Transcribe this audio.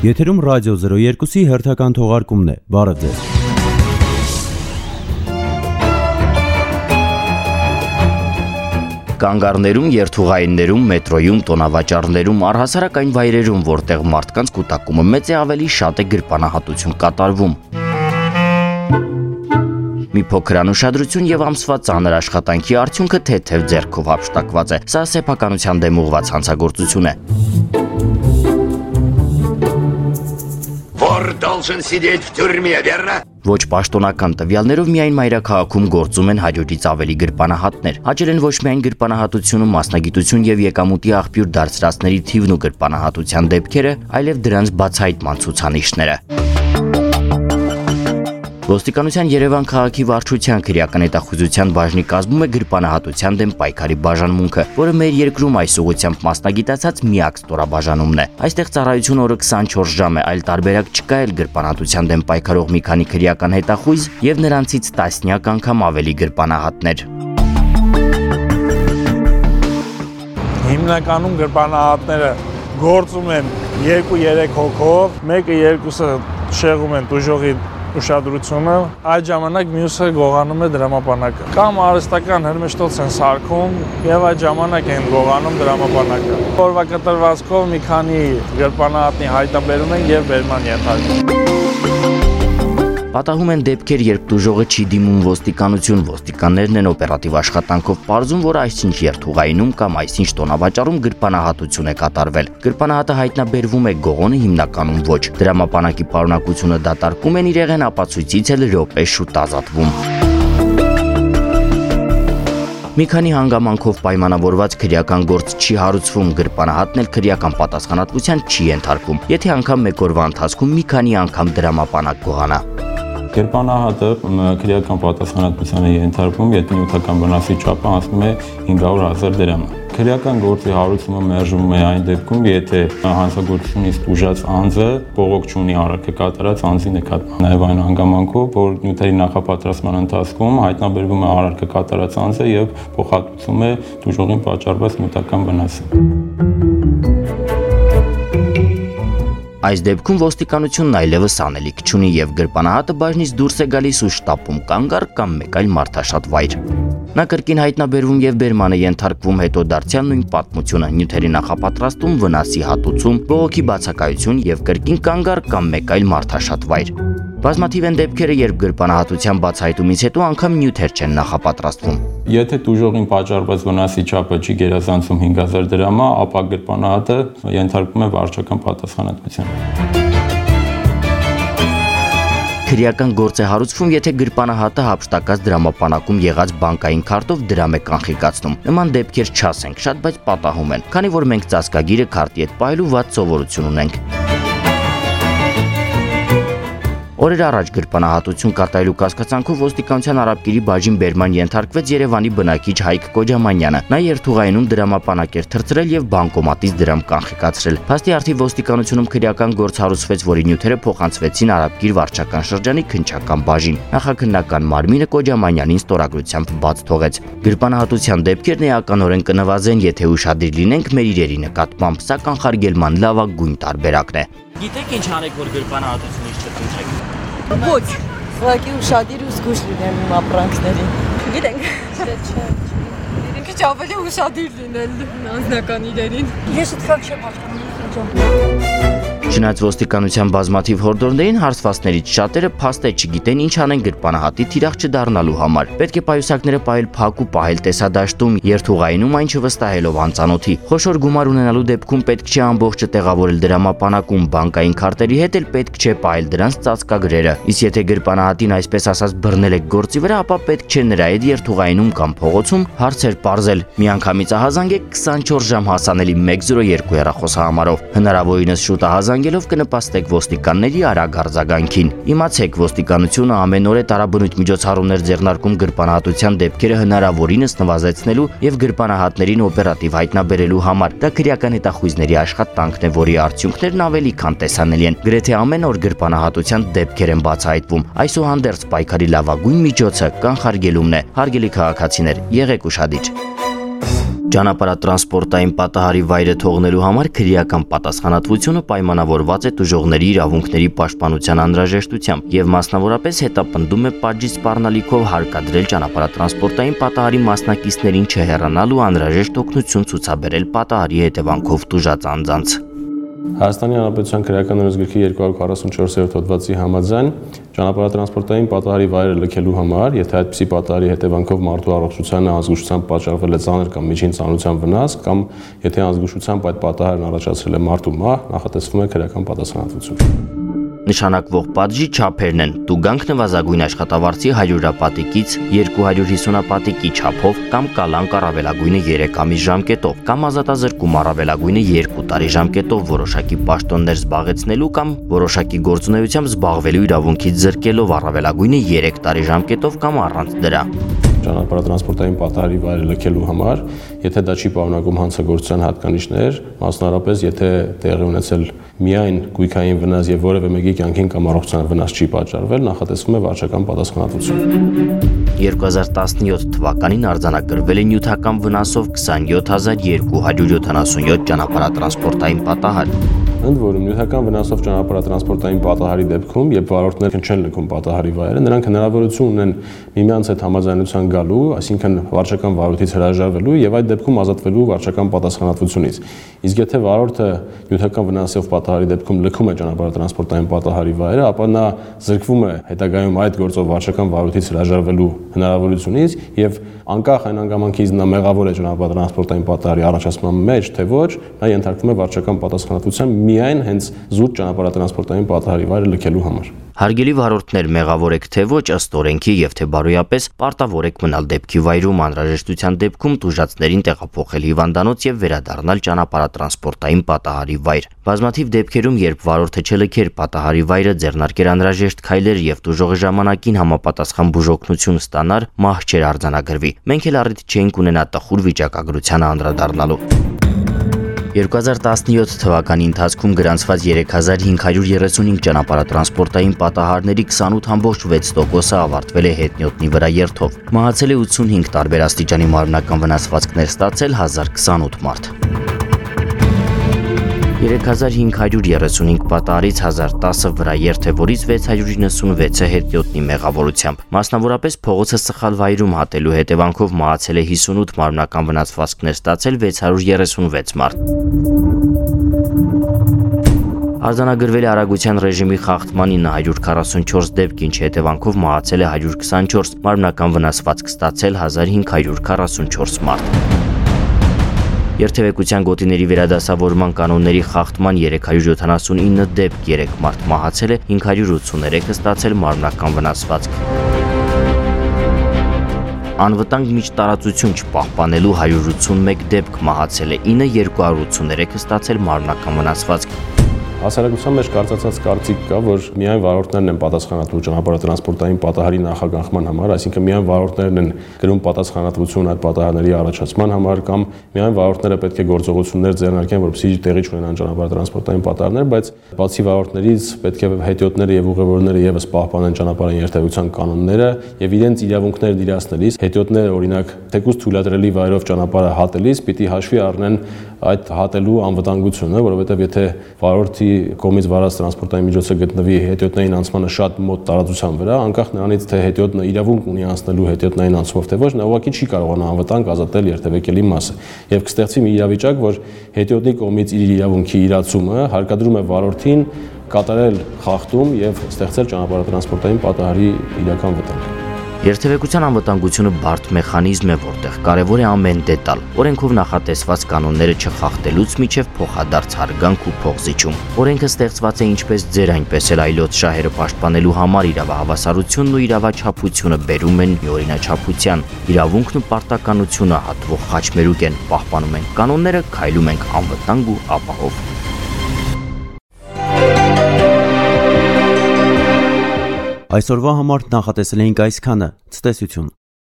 Եթերում ռադիո 02-ի հերթական թողարկումն է, բարը ձեզ։ Կանգառներում, երթուղայիններում, մետրոյում, տոնավաճառներում, առհասարակ այն վայրերում, որտեղ մարդկանց կուտակումը մեծ է, ավելի շատ է գրպանահատություն կատարվում։ Մի փոքր անուշադրություն եւ ամսվա ծանր աշխատանքի արդյունքը թեթև ձեռքով հափշտակված է։ Սա սեփականության դեմ ուղղված հանցագործություն է։ Вор должен сидеть в тюрьме, верно? Ոչ պաշտոնական տվյալներով միայն մայրաքաղաքում գործում են 100-ից ավելի գրպանահատներ։ Հաճել են ոչ միայն գրպանահատությունում մասնագիտություն եւ եկամուտի աղբյուր դարձրածների թիվն ու գրպանահատության դեպքերը, այլև դրանց բացահայտման ցուցանիշները։ Ոստիկանության Երևան քաղաքի վարչության քրեական հետախուզության բաժնի կազմում է գրպանահատության դեմ պայքարի բաժանմունքը, որը մեր երկրում այս ուղղությամբ մասնագիտացած միակ ստորաբաժանումն է։ Այստեղ ծառայություն օրը 24 ժամ է, այլ տարբերակ չկա էլ գրպանահատության դեմ պայքարող մի քանի քրեական հետախույզ եւ նրանցից տասնյակ անգամ ավելի գրպանահատներ։ Հիմնականում գրպանահատները գործում են 2-3 հոգով, մեկը-երկուսը շեղում են դուժողի ուշադրությունը, այդ ժամանակ մյուսը գողանում է դրամապանակը։ Կամ արհեստական հրմշտոց են սարքում եւ այդ ժամանակ են գողանում դրամապանակը։ Օրվա կտրվածքով մի քանի գրպանահատնի հայտնաբերում են եւ բերման ենթարկում։ Պատահում են դեպքեր, երբ դուժողը չի դիմում ոստիկանություն, ոստիկաններն են օպերատիվ աշխատանքով պարզում, որ այսինչ երթուղայինում կամ այսինչ տոնավաճառում գրպանահատություն է կատարվել։ Գրպանահատը հայտնաբերվում է, գողոնը հիմնականում ոչ։ Դրամապանակի պարունակությունը դատարկում են, իրեղեն ապացույցից էլ րոպե շուտ ազատվում։ Մի քանի հանգամանքով պայմանավորված քրեական գործ չի հարուցվում, գրպանահատն էլ քրեական պատասխանատվության չի ենթարկվում, եթե անգամ մեկ օրվա ընթացքում մի քանի անգամ դրամապանակ գողանա։ Գրպանահատը քրեական պատասխանատվության է ենթարկվում, եթե նյութական վնասի չափը հասնում է 500,000 դրամ։ Քրեական գործի հարուցումը մերժվում է այն դեպքում, եթե հանցագործությունից տուժած անձը բողոք չունի արարքը կատարած անձի նկատմամբ։ Նաև այն հանգամանքով, որ նյութերի նախապատրաստման ընթացքում հայտնաբերվում է արարքը կատարած անձը եւ փոխհատուցում է տուժողին պատճառված նյութական վնասը։ Այս դեպքում ոստիկանությունն այլևս անելիք չունի եւ գրպանահատը բաժնից դուրս է գալիս ու շտապում կանգառ կամ մեկ այլ մարդաշատ վայր։ Նա կրկին հայտնաբերվում եւ բերման է ենթարկվում, հետո դարձյալ նույն պատմությունը՝ նյութերի նախապատրաստում, վնասի հատուցում, բողոքի բացակայություն եւ կրկին կանգառ կամ մեկ այլ մարդաշատ վայր։ Բազմաթիվ են դեպքերը, երբ գրպանահատության բացահայտումից հետո անգամ նյութեր չեն նախապատրաստվում։ Եթե տուժողին պատճառված վնասի չափը չի գերազանցում 5,000 դրամը, ապա գրպանահատը ենթարկվում է վարչական պատասխանատվության։ Քրեական գործ է հարուցվում, եթե գրպանահատը հափշտակած դրամապանակում եղած բանկային քարտով դրամ է կանխիկացնում։ Նման դեպքեր չասենք շատ, բայց պատահում են, քանի որ մենք ծածկագիրը քարտի հետ պահելու վատ սովորություն ունենք։ Օրեր առաջ գրպանահատություն կատարելու կասկածանքով ոստիկանության արաբկիրի բաժին բերման ենթարկվեց Երևանի բնակիչ Հայկ Կոջամանյանը։ Նա երթուղայինում դրամապանակ էր թրծրել եւ բանկոմատից դրամ կանխիկացրել։ Փաստի արդիվ ոստիկանությունում քրեական գործ հարուցվեց, որի նյութերը փոխանցվեցին արաբկիր վարչական շրջանի քննչական բաժին։ Նախաքննական մարմինը Կոջամանյանին ստորագրությամբ բաց թողեց։ Գրպանահատության դեպքերն էականորեն կնվազեն, եթե ուշադիր լինենք մեր իրերի նկատմամբ, սա կանխարգելման լավագույն տարբերակն է։ Գիտեք ինչ անեք, որ գրպանահատությունից չտուժեք։ Ոչ, ուղղակի ուշադիր ու զգույշ լինել իմ ապրանքներին։ Գիտենք։ Քիչ ավելի ուշադիր լինել անձնական իրերին։ Ես այդքան չեմ հասկանում։ Չնայած ոստիկանության բազմաթիվ հորդորներին հարցվածներից շատերը փաստ է չգիտեն ինչ անեն գրպանահատի թիրախ չդառնալու համար։ Պետք է պայուսակները պահել փակ ու պահել տեսադաշտում, երթուղայինում այն չվստահելով անծանոթի։ Խոշոր գումար ունենալու դեպքում պետք չէ ամբողջը տեղավորել դրամապանակում, բանկային քարտերի հետ էլ պետք չէ պահել դրանց ծածկագրերը։ Իսկ եթե գրպանահատին այսպես ասած բռնել եք գործի վրա, ապա պետք չէ նրա հետ երթուղայինում կամ փողոցում հարցեր պարզել։ Միանգամից ահազանգեք 24 ժամ հասանելի 102 հեռախոսահամարով։ Հնարավորինս շուտ ահազանգելով կնպաստեք ոստիկանների արագ արձագանքին։ Իմացեք, ոստիկանությունը ամեն օր է տարաբնույթ միջոցառումներ ձեռնարկում գրպանահատության դեպքերը հնարավորինս նվազեցնելու եւ գրպանահատներին օպերատիվ հայտնաբերելու համար։ Դա քրեական հետախույզների աշխատանքն է, որի արդյունքներն ավելի քան տեսանելի են։ Գրեթե ամեն օր գրպանահատության դեպքեր են բացահայտվում։ Այսուհանդերձ պայքարի լավագույն միջոցը կանխարգելումն է։ Հարգելի քաղաքացիներ, եղեք ուշադիր։ Ճանապարհատրանսպորտային պատահարի վայրը թողնելու համար քրեական պատասխանատվությունը պայմանավորված է տուժողների իրավունքների պաշտպանության անհրաժեշտությամբ եւ մասնավորապես հետապնդում է պատժի սպառնալիքով հարկադրել ճանապարհատրանսպորտային պատահարի մասնակիցներին չհեռանալ ու անհրաժեշտ օգնություն ցուցաբերել պատահարի հետևանքով տուժած անձանց։ Հայաստանի Հանրապետության քրեական օրենսգրքի 244-րդ հոդվածի համաձայն ճանապարհատրանսպորտային պատահարի վայրը լքելու համար, եթե այդպիսի պատահարի հետևանքով մարդու առողջությանը անզգուշությամբ պատճառվել է ծանր կամ միջին ծանրության վնաս, կամ եթե անզգուշությամբ այդ պատահարն առաջացրել է մարդու մահ, նախատեսվում է քրեական պատասխանատվություն։ Նշանակվող պատժի չափերն են տուգանք նվազագույն աշխատավարձի 100-ապատիկից 250-ապատիկի չափով կամ կալանք առավելագույնը 3 ամիս ժամկետով կամ ազատազրկում առավելագույնը 2 տարի ժամկետով որոշակի պաշտոններ զբաղեցնելու կամ որոշակի գործունեությամբ զբաղվելու իրավունքից զրկելով առավելագույնը 3 տարի ժամկետով կամ առանց դրա։ Ճանապարհատրանսպորտային պատահարի վայրը լքելու համար, եթե դա չի պարունակում հանցագործության հատկանիշներ, մասնավորապես եթե տեղի ունեցել միայն գույքային վնաս եւ որևէ մեկի կյանքին կամ առողջությանը վնաս չի պատճառվել, նախատեսվում է վարչական պատասխանատվություն։ 2017 թվականին արձանագրվել է նյութական վնասով 27277 ճանապարհատրանսպորտային պատահար։ Ընդ որում նյութական վնասով ճանապարհատրանսպորտային պատահարի դեպքում, երբ վարորդները չեն լքում պատահարի վայրը, նրանք հնարավորություն ունեն միմյանց հետ համաձայնության գալու, այսինքն վարչական վարորդից հրաժարվելու եւ այդ դեպքում ազատվելու վարչական պատասխանատվությունից։ Իսկ եթե վարորդը նյութական վնասով պատահարի դեպքում լքում է ճանապարհատրանսպորտային պատահարի վայրը, ապա նա զրկվում է հետագայում այդ գործով վարչական վարորդից հրաժարվելու հնարավորությունից եւ անկախ այն հանգամանքից նա մեղավոր է ճանապարհատրանսպորտային պատահարի առաջացման մեջ, թե ոչ, նա ենթարկվում է վարչական պատասխանատվության միայն հենց զուտ ճանապարհատրանսպորտային պատահարի վայրը լքելու համար։ Հարգելի վարորդներ, մեղավոր եք թե ոչ ըստ օրենքի եւ թե բարոյապես պարտավոր եք մնալ դեպքի վայրում, անհրաժեշտության դեպքում տուժածներին տեղափոխել հիվանդանոց եւ վերադառնալ ճանապարհատրանսպորտային պատահարի վայր։ Բազմաթիվ դեպքերում, երբ վարորդը չլքեր պատահարի վայրը, ձեռնարկեր անհրաժեշտ քայլեր եւ տուժողի ժամանակին համապատասխան բուժօգնություն ստանար, մահ չէր արձանագրվի։ Մենք էլ առիթ չենք ունենա տխուր վիճակագրությանը անդրադառնալու։ 2017 թվականի ընթացքում գրանցված 3535 ճանապարհատրանսպորտային պատահարների 28.6%-ը ավարտվել է հետնյոտնի վրա երթով։ Մահացել է 85 տարբեր աստիճանի մարմնական վնասվածքներ ստացել 1028 մարդ։ 3535 պատահարից 1010-ը վրա երթ է, որից 696-ը հետնյոտնի մեղավորությամբ։ Մասնավորապես փողոցը սխալ վայրում հատելու հետևանքով մահացել է 58 մարմնական վնասվածքներ ստացել 636 մարդ։ Արձանագրվել է արագության ռեժիմի խախտման 944 դեպք, ինչի հետևանքով մահացել է 124, մարմնական վնասվածք ստացել 1544 մարդ։ Երթևեկության գոտիների վերադասավորման կանոնների խախտման 379 դեպք, 3 մարդ մահացել է, 583-ը ստացել մարմնական վնասվածք։ Անվտանգ միջտարածություն չպահպանելու 181 դեպք, մահացել է 9, 283-ը ստացել մարմնական վնասվածք։ Հասարակության մեջ կարծացած կարծիք կա, որ միայն վարորդներն են պատասխանատու ճանապարհատրանսպորտային պատահարի նախագահման համար, այսինքն միայն վարորդներն են կրում պատասխանատվություն այդ պատահարների առաջացման համար, կամ միայն վարորդները պետք է գործողություններ ձեռնարկեն, որպեսզի տեղի չունենան ճանապարհատրանսպորտային պատահարներ, բայց բացի վարորդներից պետք է հետիոտները եւ ուղևորները եւս պահպանեն ճանապարհային երթևեկության կանոնները եւ իրենց իրավունքներն իրացնելիս հետիոտները օրինակ թեկուզ թույլատրելի վայրով ճանապարհը հատելիս պիտի հաշվի առնեն այդ հատելու անվտանգությունը, որովհետեւ եթե վարորդի կողմից վարած տրանսպորտային միջոցը գտնվի հետիոտնային անցմանը շատ մոտ տարածության վրա, անկախ նրանից թե հետիոտնը իրավունք ունի անցնելու հետիոտնային անցումով թե ոչ, նա ուղղակի չի կարողանա անվտանգ ազատել երթևեկելի մասը։ Եվ կստեղծվի մի իրավիճակ, որ հետիոտնի կողմից իր իրավունքի իրացումը հարկադրում է վարորդին կատարել խախտում եւ ստեղծել ճանապարհատրանսպորտային պատահարի իրական վտանգ։ Երթևեկության անվտանգությունը բարդ մեխանիզմ է, որտեղ կարևոր է ամեն դետալ։ Օրենքով նախատեսված կանոնները չխախտելուց մինչև փոխադարձ հարգանք ու փոխզիջում։ Օրենքը ստեղծված է ինչպես ձեր, այնպես էլ այլոց շահերը պաշտպանելու համար, իրավահավասարությունն ու իրավաչափությունը բերում են մի օրինաչափության։ Իրավունքն ու պարտականությունը հատվող խաչմերուկ են, պահպանում ենք կանոնները, քայլում ենք անվտանգ ու ապահով։ Այսօրվա համար նախատեսել էինք այսքանը։ Ցտեսություն։